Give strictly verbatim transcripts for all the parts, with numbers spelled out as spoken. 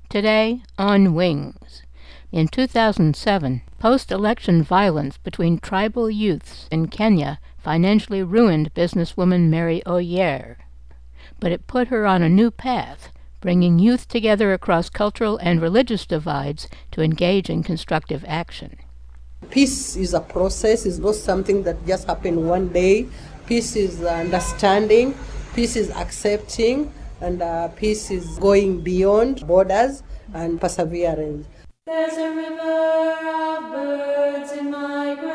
Today on Wings. In two thousand seven, post-election violence between tribal youths in Kenya financially ruined businesswoman Mary Oyer. But it put her on a new path, bringing youth together across cultural and religious divides to engage in constructive action. Peace is a process, it's not something that just happened one day. Peace is understanding, peace is accepting, and uh, peace is going beyond borders and perseverance. There's a river of birds in migration,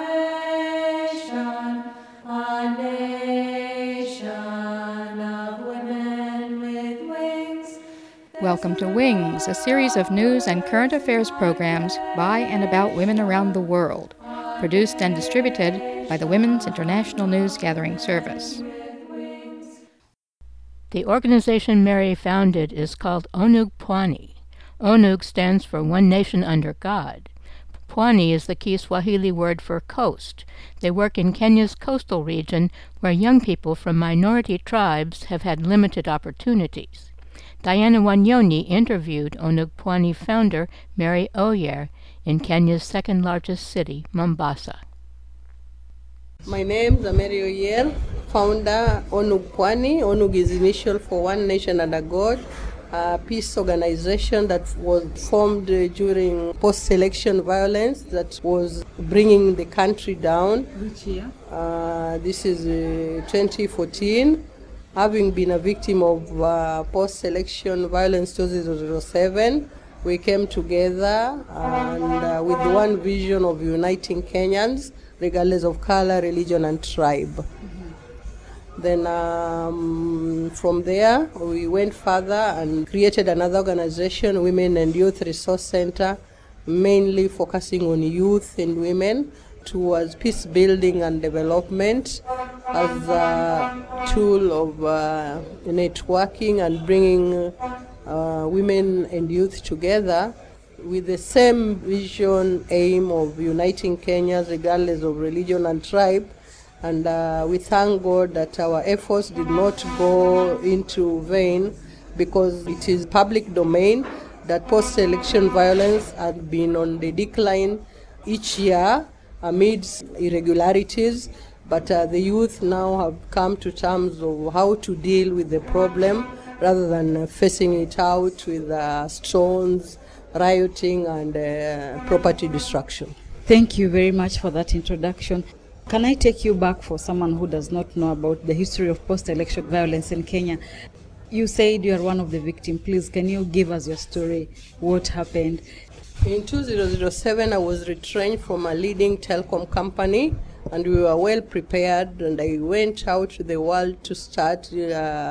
a nation of women with wings. Welcome to Wings, a series of news and current affairs programs by and about women around the world, produced and distributed by the Women's International News Gathering Service. The organization Mary founded is called Onug Pwani. Onug stands for One Nation Under God. Pwani is the Kiswahili word for coast. They work in Kenya's coastal region, where young people from minority tribes have had limited opportunities. Diana Wanyoni interviewed Onug Pwani founder Mary Oyer in Kenya's second-largest city, Mombasa. My name is Mary Oyer, founder Onug Pwani. Onug is initial for One Nation Under God, a peace organization that was formed uh, during post-election violence that was bringing the country down. Which year? Uh, this is uh, twenty fourteen. Having been a victim of uh, post-election violence two thousand seven, we came together and uh, with one vision of uniting Kenyans, regardless of color, religion, and tribe. Mm-hmm. Then um, from there, we went further and created another organization, Women and Youth Resource Center, mainly focusing on youth and women towards peace building and development as a tool of uh, networking and bringing uh, women and youth together with the same vision, aim of uniting Kenyans regardless of religion and tribe. And uh, we thank God that our efforts did not go into vain, because it is public domain that post-election violence had been on the decline each year amidst irregularities. But uh, the youth now have come to terms of how to deal with the problem rather than uh, facing it out with uh, stones, rioting, and uh, property destruction. Thank you very much for that introduction. Can I take you back for someone who does not know about the history of post-election violence in Kenya? You said you are one of the victims. Please, can you give us your story? What happened? In two thousand seven, I was retrenched from a leading telecom company, and we were well prepared, and I went out to the world to start uh,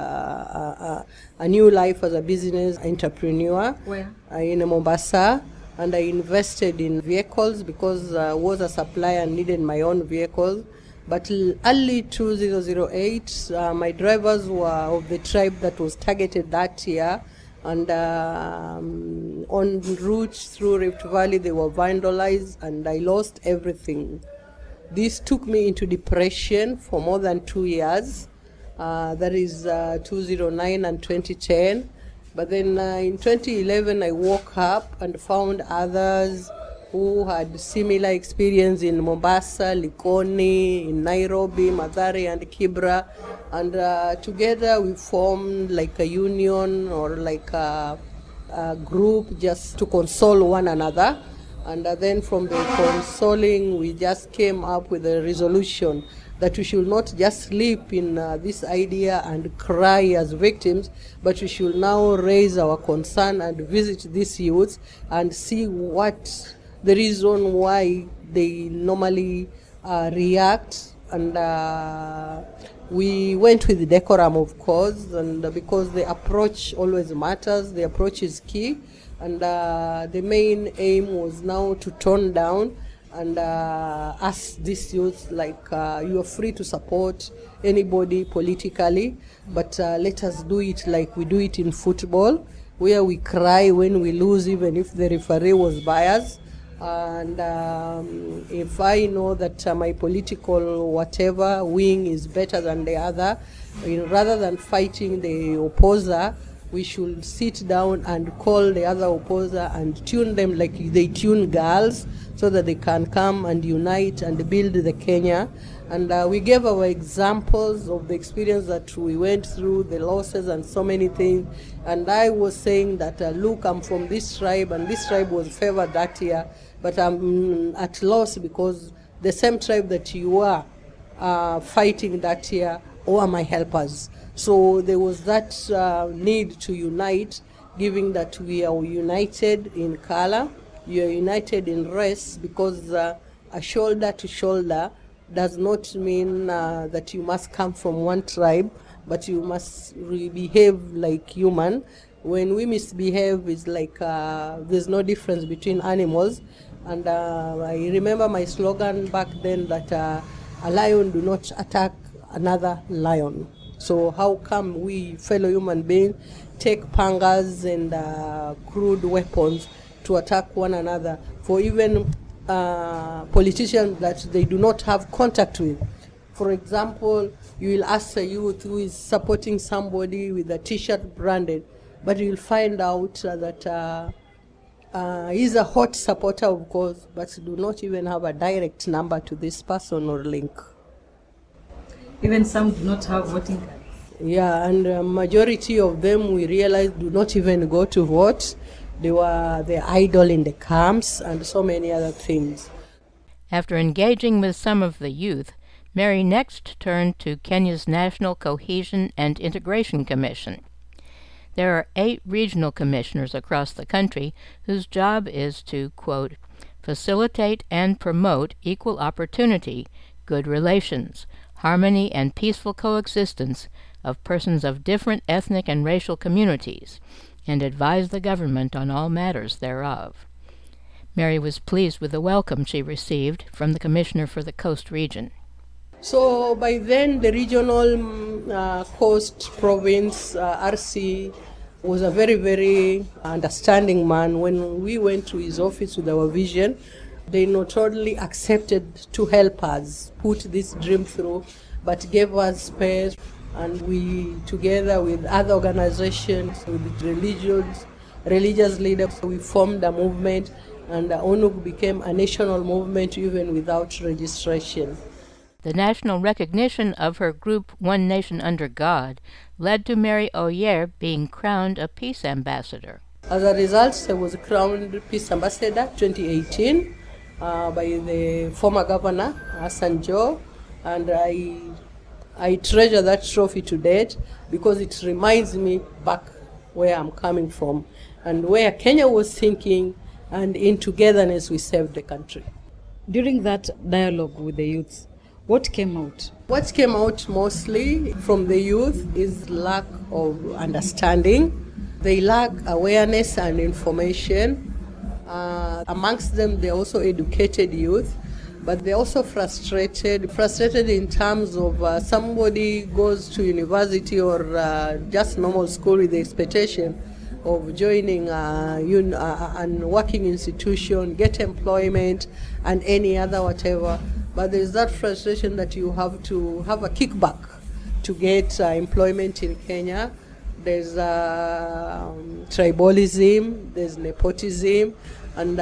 a, a new life as a business entrepreneur. Where? Uh, in Mombasa. And I invested in vehicles because I was a supplier and needed my own vehicles. But early two thousand eight, uh, my drivers were of the tribe that was targeted that year. And uh, um, on route through Rift Valley, they were vandalized, and I lost everything. This took me into depression for more than two years. Uh, that is uh, two thousand nine and twenty ten. But then uh, in twenty eleven, I woke up and found others who had similar experience in Mombasa, Likoni, in Nairobi, Mathare, and Kibra. And uh, together we formed like a union or like a, a group just to console one another. And uh, then from the consoling, we just came up with a resolution that we should not just sleep in uh, this idea and cry as victims, but we should now raise our concern and visit these youths and see what the reason why they normally uh, react. And uh, we went with decorum, of course, and uh, because the approach always matters, the approach is key. And uh, the main aim was now to tone down and uh, ask these youth, like, uh, you are free to support anybody politically, but uh, let us do it like we do it in football, where we cry when we lose, even if the referee was biased. And um, if I know that uh, my political whatever wing is better than the other, you know, rather than fighting the opposer, we should sit down and call the other opposer and tune them like they tune girls, so that they can come and unite and build the Kenya. And uh, we gave our examples of the experience that we went through, the losses and so many things. And I was saying that, uh, look, I'm from this tribe, and this tribe was favored that year, but I'm at loss because the same tribe that you are uh, fighting that year are my helpers. So there was that uh, need to unite, given that we are united in color, we are united in race, because uh, a shoulder to shoulder does not mean uh, that you must come from one tribe, but you must re- behave like human. When we misbehave, it's like uh, there's no difference between animals. And uh, I remember my slogan back then that uh, a lion do not attack another lion. So how come we fellow human beings take pangas and uh, crude weapons to attack one another for even uh, politicians that they do not have contact with? For example, you will ask a youth who is supporting somebody with a T-shirt branded, but you will find out uh, that uh, uh, he's a hot supporter, of course, but do not even have a direct number to this person or link. Even some do not have voting cards. Yeah, and a majority of them, we realized, do not even go to vote. They were the idle in the camps and so many other things. After engaging with some of the youth, Mary next turned to Kenya's National Cohesion and Integration Commission. There are eight regional commissioners across the country whose job is to, quote, facilitate and promote equal opportunity, good relations, harmony and peaceful coexistence of persons of different ethnic and racial communities, and advise the government on all matters thereof. Mary was pleased with the welcome she received from the Commissioner for the Coast Region. So by then, the regional uh, coast province, uh, R C, was a very, very understanding man. When we went to his office with our vision, they not only accepted to help us put this dream through, but gave us space, and we, together with other organizations, with religions, religious leaders, we formed a movement, and uh, O N U G became a national movement even without registration. The national recognition of her group One Nation Under God led to Mary Oyer being crowned a peace ambassador. As a result, I was crowned peace ambassador twenty eighteen uh, by the former governor, Hassan Joho, and I, I treasure that trophy to date because it reminds me back where I'm coming from and where Kenya was thinking, and in togetherness we saved the country. During that dialogue with the youths, what came out? What came out mostly from the youth is lack of understanding. They lack awareness and information. Uh, amongst them, they're also educated youth, but they're also frustrated. Frustrated in terms of uh, somebody goes to university or uh, just normal school with the expectation of joining a un- uh, an working institution, get employment, and any other whatever. But there's that frustration that you have to have a kickback to get uh, employment in Kenya. There's uh, um, tribalism, there's nepotism, and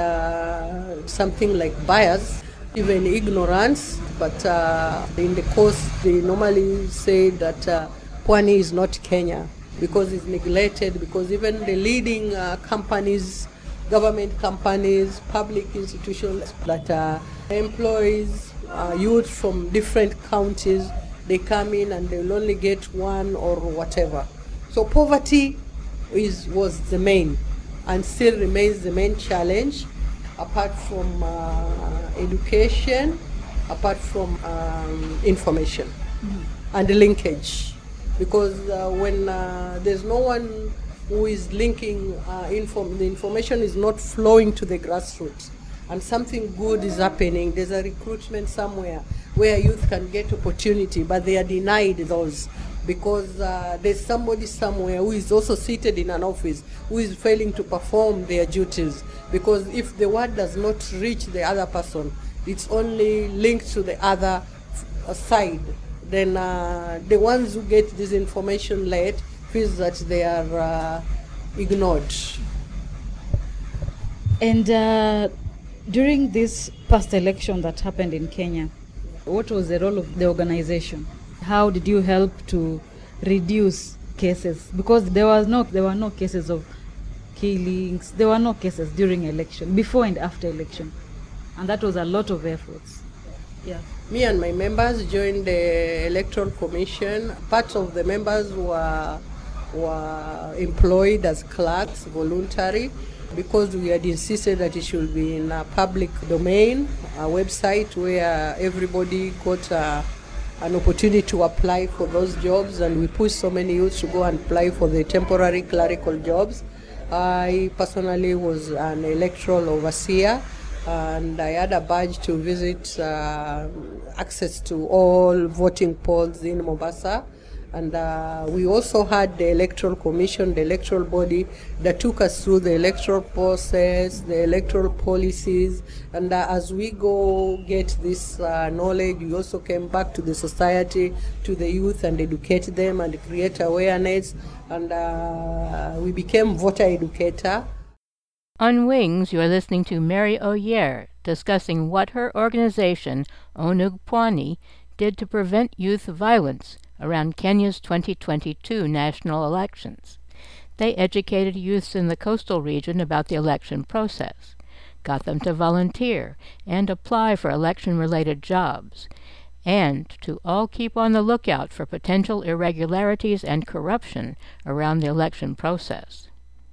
uh, something like bias, even ignorance. But uh, in the coast, they normally say that uh, Pwani is not Kenya because it's neglected, because even the leading uh, companies, government companies, public institutions that uh, employs Uh, youth from different counties, they come in and they'll only get one or whatever. So poverty is was the main and still remains the main challenge, apart from uh, education, apart from um, information mm-hmm. and linkage. Because uh, when uh, there's no one who is linking, uh, inform- the information is not flowing to the grassroots, and something good is happening. There's a recruitment somewhere where youth can get opportunity, but they are denied those because uh, there's somebody somewhere who is also seated in an office who is failing to perform their duties. Because if the word does not reach the other person, it's only linked to the other f- side. Then uh, the ones who get this information late feels that they are uh, ignored. And uh, during this past election that happened in Kenya, what was the role of the organization? How did you help to reduce cases? Because there was no, there were no cases of killings. There were no cases during election, before and after election, and that was a lot of efforts. Yeah. Me and my members joined the Electoral Commission. Part of the members were were employed as clerks, voluntary, because we had insisted that it should be in a public domain, a website where everybody got uh, an opportunity to apply for those jobs, and we pushed so many youths to go and apply for the temporary clerical jobs. I personally was an electoral overseer, and I had a badge to visit uh, access to all voting polls in Mombasa. And uh, we also had the Electoral Commission, the electoral body that took us through the electoral process, the electoral policies. And uh, as we go get this uh, knowledge, we also came back to the society, to the youth, and educate them and create awareness. And uh, we became voter educator. On Wings, you are listening to Mary Oyer discussing what her organization, Onug Pwani, did to prevent youth violence around Kenya's twenty twenty-two national elections. They educated youths in the coastal region about the election process, got them to volunteer and apply for election-related jobs, and to all keep on the lookout for potential irregularities and corruption around the election process.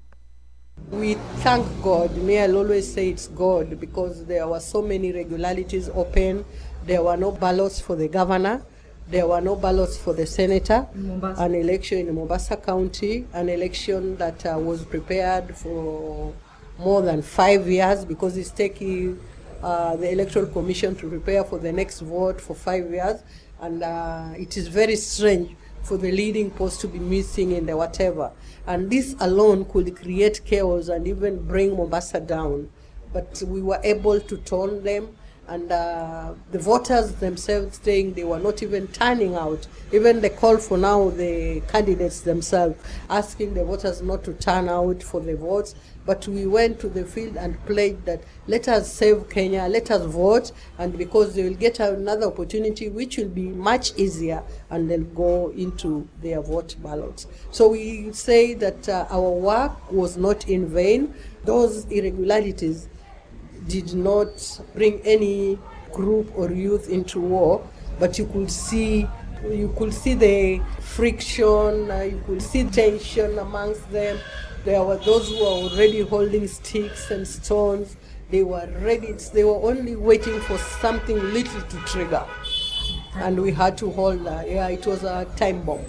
We thank God. Me, I'll always say it's God, because there were so many irregularities open. There were no ballots for the governor. There were no ballots for the senator. An election in Mombasa County, an election that uh, was prepared for more than five years, because it's taking uh, the Electoral Commission to prepare for the next vote for five years. And uh, it is very strange for the leading post to be missing in the whatever. And this alone could create chaos and even bring Mombasa down. But we were able to turn them. And uh, the voters themselves saying they were not even turning out. Even the call for now, the candidates themselves asking the voters not to turn out for the votes. But we went to the field and pledged that let us save Kenya, let us vote, and because they will get another opportunity which will be much easier, and they'll go into their vote ballots. So we say that uh, our work was not in vain. Those irregularities did not bring any group or youth into war, but you could see you could see the friction, uh, you could see tension amongst them. There were those who were already holding sticks and stones. They were ready. They were only waiting for something little to trigger, and we had to hold. Uh, yeah, it was a time bomb.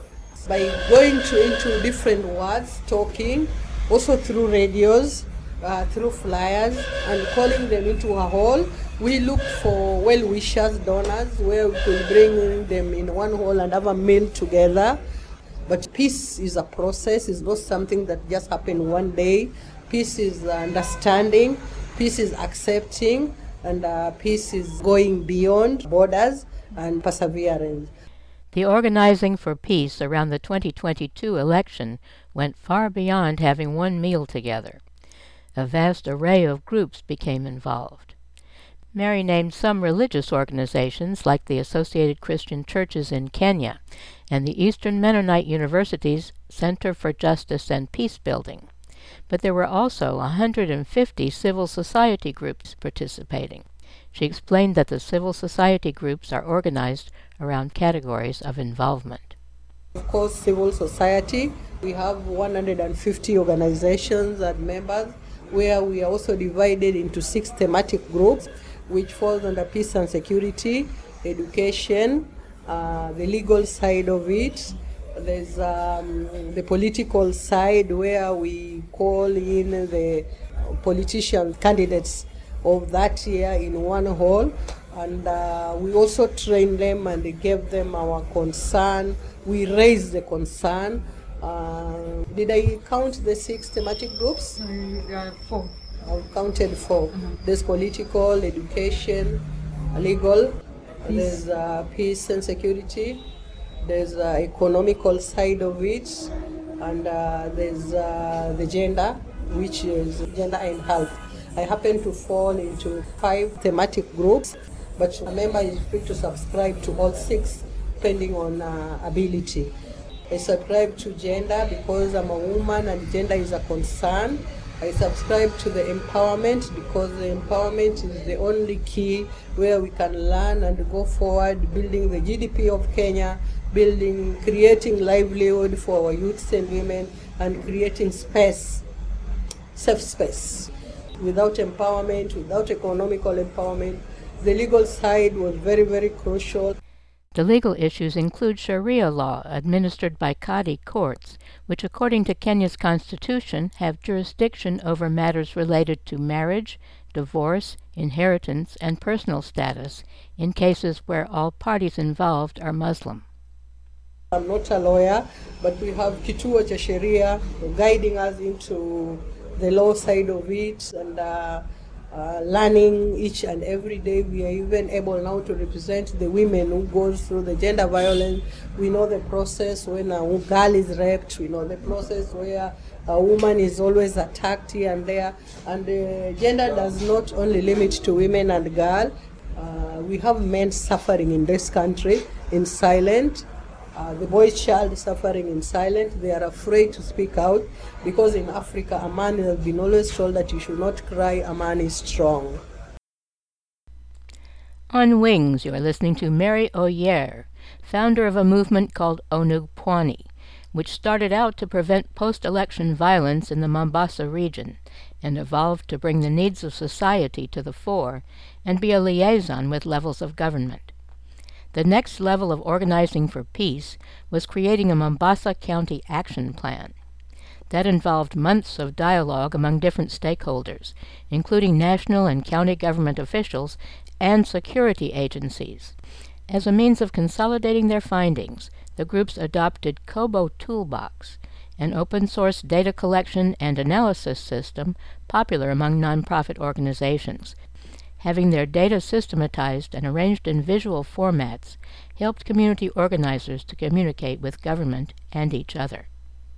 By going to, into different wards, talking, also through radios, Uh, through flyers, and calling them into a hall. We looked for well-wishers, donors, where we could bring them in one hall and have a meal together. But peace is a process. It's not something that just happened one day. Peace is understanding, peace is accepting, and uh, peace is going beyond borders and perseverance. The organizing for peace around the twenty twenty-two election went far beyond having one meal together. A vast array of groups became involved. Mary named some religious organizations like the Associated Christian Churches in Kenya and the Eastern Mennonite University's Center for Justice and Peace Building. But there were also one hundred fifty civil society groups participating. She explained that the civil society groups are organized around categories of involvement. Of course, civil society, we have one hundred fifty organizations and members, where we are also divided into six thematic groups, which falls under peace and security, education, uh, the legal side of it. There's um, the political side, where we call in the politician candidates of that year in one hall, and uh, we also trained them and gave them our concern. We raised the concern. Uh, did I count the six thematic groups? Uh, four. I've counted four. Uh-huh. There's political, education, legal, peace. There's uh, peace and security, There's the economical side of it, and uh, there's uh, the gender, which is gender and health. I happen to fall into five thematic groups, but a member is free to subscribe to all six, depending on uh, ability. I subscribe to gender because I'm a woman and gender is a concern. I subscribe to the empowerment because the empowerment is the only key where we can learn and go forward, building the G D P of Kenya, building, creating livelihood for our youths and women, and creating space, safe space. Without empowerment, without economical empowerment, the legal side was very, very crucial. The legal issues include Sharia law administered by Qadi courts, which according to Kenya's constitution have jurisdiction over matters related to marriage, divorce, inheritance, and personal status in cases where all parties involved are Muslim. I'm not a lawyer, but we have Kituo cha Sheria guiding us into the law side of it, and uh, Uh, learning each and every day. We are even able now to represent the women who goes through the gender violence. We know the process when a girl is raped. We know the process where a woman is always attacked here and there. And uh, gender does not only limit to women and girls. Uh, we have men suffering in this country in silence. Uh, the boy child is suffering in silence. They are afraid to speak out because in Africa a man has been always told that you should not cry, a man is strong. On Wings, you are listening to Mary Oyer, founder of a movement called Onug Pwani, which started out to prevent post-election violence in the Mombasa region and evolved to bring the needs of society to the fore and be a liaison with levels of government. The next level of organizing for peace was creating a Mombasa County Action Plan. That involved months of dialogue among different stakeholders, including national and county government officials and security agencies. As a means of consolidating their findings, the groups adopted Kobo Toolbox, an open-source data collection and analysis system popular among nonprofit organizations. Having their data systematized and arranged in visual formats helped community organizers to communicate with government and each other.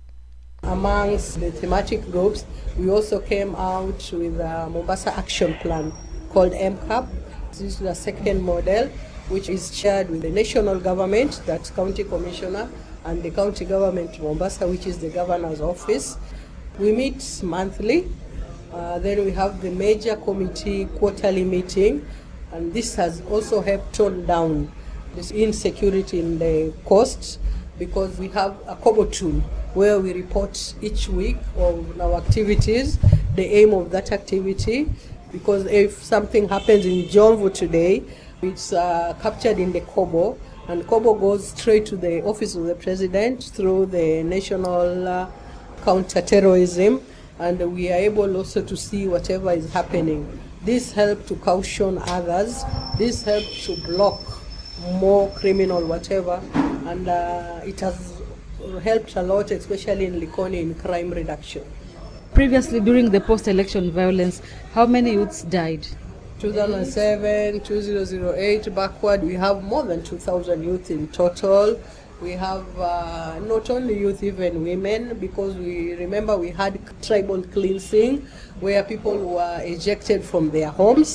Amongst the thematic groups, we also came out with a Mombasa Action Plan called M CAP. This is the second model, which is shared with the national government, that's County Commissioner, and the County Government Mombasa, which is the Governor's Office. We meet monthly. Uh, then we have the major committee quarterly meeting, and this has also helped tone down this insecurity in the coast because we have a Kobo tool where we report each week of our activities, the aim of that activity, because if something happens in Jomvu today, it's uh, captured in the Kobo, and Kobo goes straight to the Office of the President through the National uh, Counter-Terrorism, and we are able also to see whatever is happening. This helps to caution others. This helps to block more criminal whatever, and uh, it has helped a lot, especially in Likoni, in crime reduction. Previously, during the post-election violence, how many youths died? two thousand seven, two thousand eight, backward, we have more than two thousand youth in total. We have uh, not only youth, even women, because we remember we had tribal cleansing where people were ejected from their homes.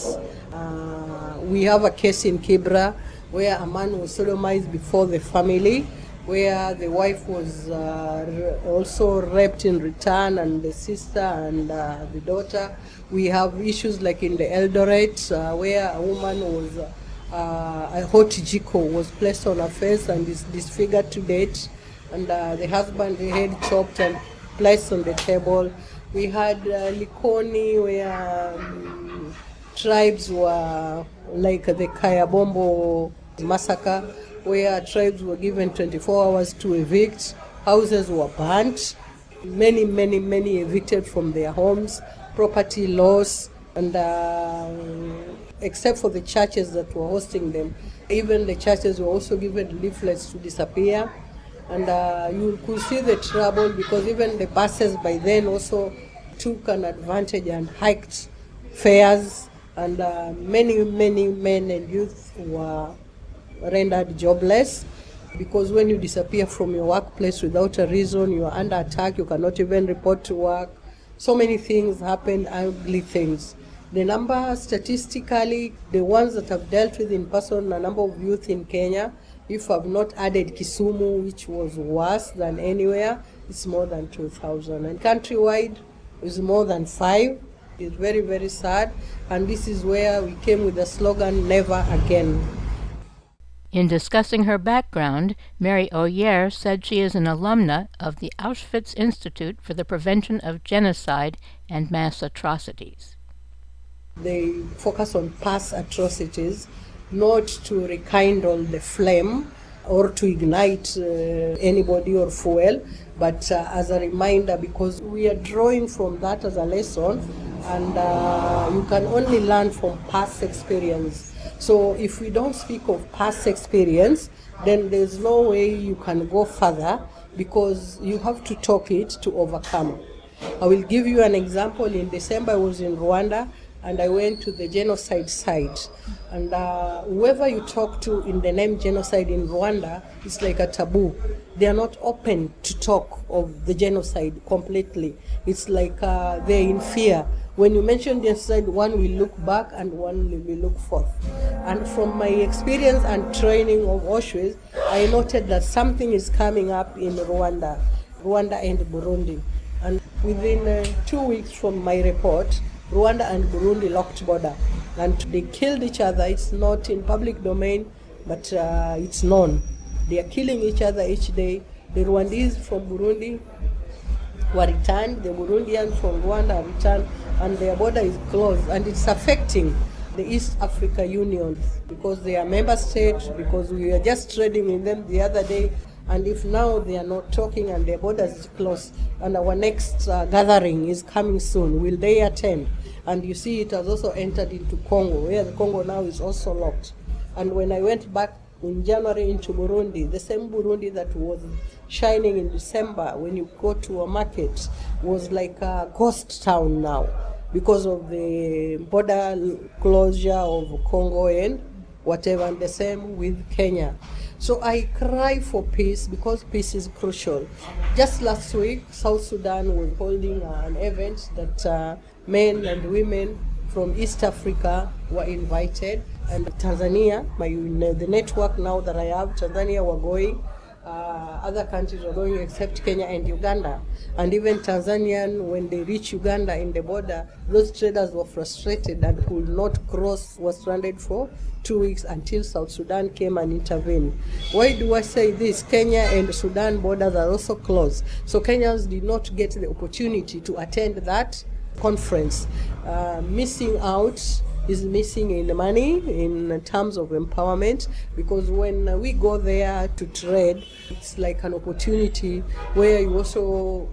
Uh, we have a case in Kibra where a man was sodomized before the family, where the wife was uh, also raped in return, and the sister and uh, the daughter. We have issues like in the Eldoret uh, where a woman was uh, Uh, a hot jiko was placed on her face and is disfigured to date, and uh, the husband, the head chopped and placed on the table. We had uh, Likoni where um, tribes were like the Kayabombo massacre, where tribes were given twenty-four hours to evict, houses were burnt, many, many, many evicted from their homes, property loss, and uh, except for the churches that were hosting them, even the churches were also given leaflets to disappear. And uh, you could see the trouble because even the buses by then also took an advantage and hiked fares, and uh, many, many men and youth were rendered jobless. because when you disappear from your workplace without a reason, you are under attack, you cannot even report to work. So many things happen, ugly things. The number, statistically, the ones that have dealt with in person, a number of youth in Kenya, if I've not added Kisumu, which was worse than anywhere, it's more than two thousand. And countrywide, it's more than five. It's very, very sad. And this is where we came with the slogan, never again. In discussing her background, Mary Oyer said she is an alumna of the Auschwitz Institute for the Prevention of Genocide and Mass Atrocities. They focus on past atrocities, not to rekindle the flame or to ignite uh, anybody or fuel, but uh, as a reminder, because we are drawing from that as a lesson, and uh, you can only learn from past experience. So if we don't speak of past experience, then there's no way you can go further, because you have to talk it to overcome. I will give you an example. In December, I was in Rwanda, and I went to the genocide site. And uh, whoever you talk to in the name genocide in Rwanda, it's like a taboo. They are not open to talk of the genocide completely. It's like uh, they're in fear. When you mention genocide, one will look back and one will look forth. And from my experience and training of Auschwitz, I noted that something is coming up in Rwanda, Rwanda and Burundi. And within uh, two weeks from my report, Rwanda and Burundi locked border, and they killed each other. It's not in public domain, but uh, it's known. They are killing each other each day. The Rwandese from Burundi were returned, the Burundians from Rwanda are returned, and their border is closed, and it's affecting the East Africa Union because they are member states, because we were just trading with them the other day. And if now they are not talking and their borders is closed, and our next uh, gathering is coming soon, will they attend? And you see it has also entered into Congo, where the Congo now is also locked. And when I went back in January into Burundi, the same Burundi that was shining in December, when you go to a market, was like a ghost town now because of the border closure of Congo and whatever, and the same with Kenya. So I cry for peace because peace is crucial. Just last week, South Sudan was holding an event that uh, men and women from East Africa were invited, and Tanzania, my the network now that I have, Tanzania were going, uh, other countries were going except Kenya and Uganda. And even Tanzanian, when they reach Uganda in the border, those traders were frustrated and could not cross, was stranded for two weeks until South Sudan came and intervened. Why do I say this? Kenya and Sudan borders are also closed. So Kenyans did not get the opportunity to attend that conference. Uh, missing out is missing in money, in terms of empowerment, because when we go there to trade, it's like an opportunity where you also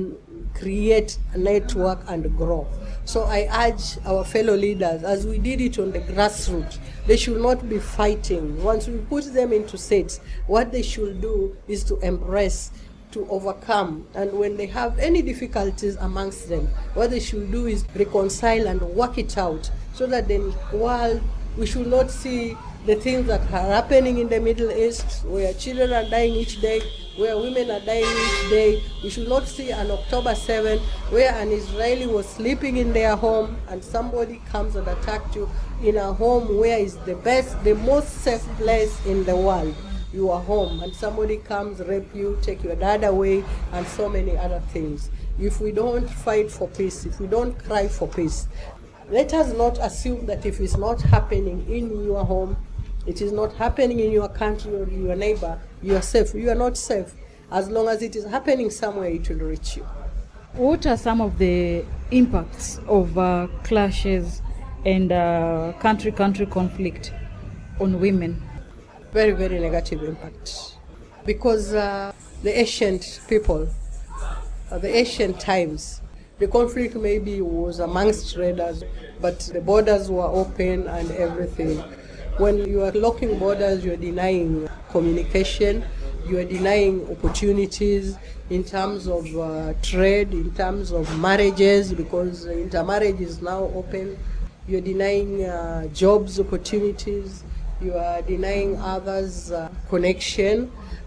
create a network and grow. So I urge our fellow leaders, as we did it on the grassroots, they should not be fighting. Once we put them into states, what they should do is to embrace, to overcome. And when they have any difficulties amongst them, what they should do is reconcile and work it out, so that the world, we should not see the things that are happening in the Middle East, where children are dying each day, where women are dying each day. We should not see an October seventh where an Israeli was sleeping in their home and somebody comes and attacks you in a home where is the best, the most safe place in the world. You are home, and somebody comes, rape you, take your dad away, and so many other things. If we don't fight for peace, if we don't cry for peace, let us not assume that if it's not happening in your home, it is not happening in your country or your neighbor, you are safe. You are not safe. As long as it is happening somewhere, it will reach you. What are some of the impacts of uh, clashes and uh, country-country conflict on women? Very, very negative impact. Because uh, the ancient people, uh, the ancient times, the conflict maybe was amongst traders, but the borders were open and everything. When you are locking borders, you are denying communication, you are denying opportunities in terms of uh, trade, in terms of marriages, because intermarriage is now open. You are denying uh, jobs opportunities, you are denying others uh, connection,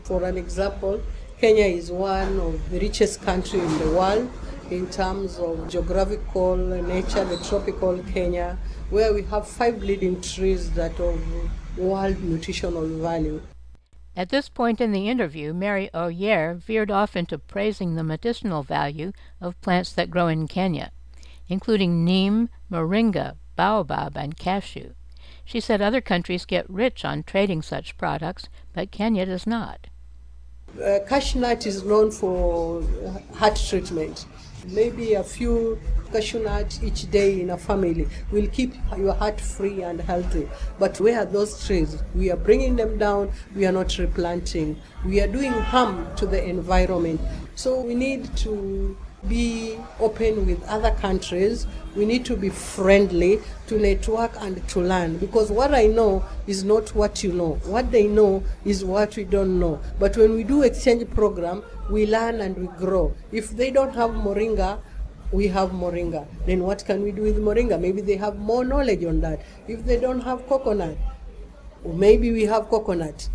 For an example, Kenya is one of the richest countries in the world in terms of geographical nature, the tropical Kenya, where we have five leading trees that of world nutritional value. At this point in the interview, Mary Oyer veered off into praising the medicinal value of plants that grow in Kenya, including neem, moringa, baobab, and cashew. She said other countries get rich on trading such products, but Kenya does not. Uh, cashew nut is known for heart treatment. Maybe a few cashew nuts each day in a family will keep your heart free and healthy. But where are those trees? We are bringing them down, we are not replanting. We are doing harm to the environment. So we need to be open with other countries. We need to be friendly, to network and to learn. Because what I know is not what you know. What they know is what we don't know. But when we do exchange program, we learn and we grow. If they don't have moringa, we have moringa. Then what can we do with moringa? Maybe they have more knowledge on that. If they don't have coconut, maybe we have coconut.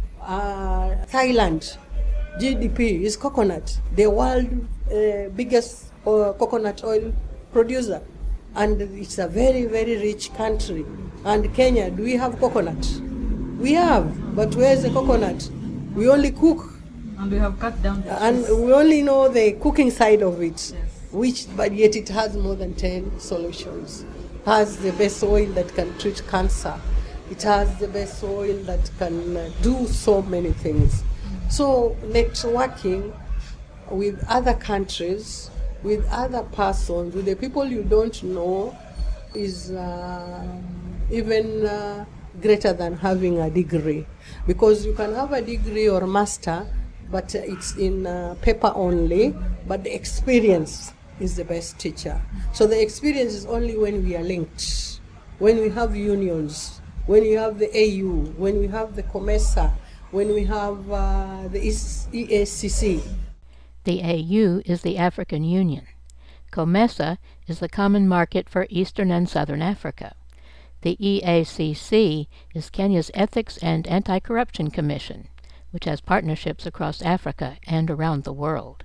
Uh, Thailand, G D P is coconut, the world uh, biggest uh, coconut oil producer. And it's a very, very rich country. And Kenya, do we have coconut? We have, but where's the coconut? We only cook. And we have cut down the And trees. we only know the cooking side of it, Yes. which, but yet it has more than ten solutions. Has the best oil that can treat cancer. It has the best oil that can uh, do so many things. So networking with other countries, with other persons, with the people you don't know is uh, even uh, greater than having a degree. Because you can have a degree or master, but it's in uh, paper only, but the experience is the best teacher. So the experience is only when we are linked, when we have unions, when we have the A U, when we have the COMESA, when we have uh, the E A C C. The A U is the African Union. COMESA is the Common Market for Eastern and Southern Africa. The E A C C is Kenya's Ethics and Anti-Corruption Commission, which has partnerships across Africa and around the world.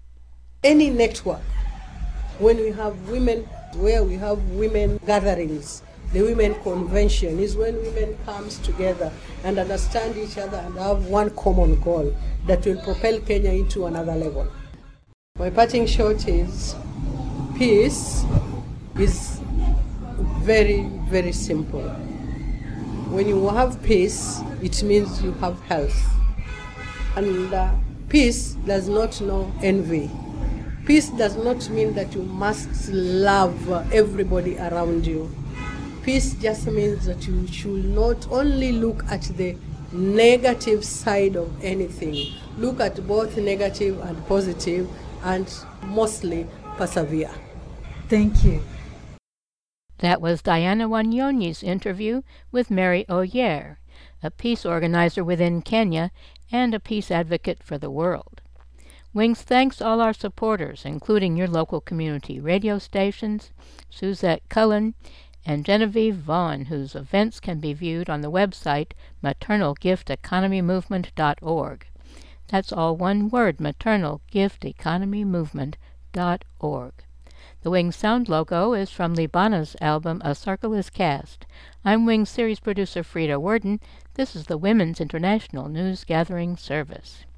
Any network, when we have women, where we have women gatherings, the women convention is when women comes together and understand each other and have one common goal that will propel Kenya into another level. My parting shot is peace is very, very simple. When you have peace, it means you have health. And uh, peace does not know envy. Peace does not mean that you must love uh, everybody around you. Peace just means that you should not only look at the negative side of anything. Look at both negative and positive, and mostly persevere. Thank you. That was Diana Wanyonyi's interview with Mary Oyer, a peace organizer within Kenya and a peace advocate for the world. Wings thanks all our supporters, including your local community radio stations, Suzette Cullen, and Genevieve Vaughn, whose events can be viewed on the website maternal gift economy movement dot org. That's all one word, maternal gift economy movement dot org. The Wings sound logo is from Libana's album A Circle is Cast. I'm Wings series producer Frida Worden. This is the Women's International News Gathering Service.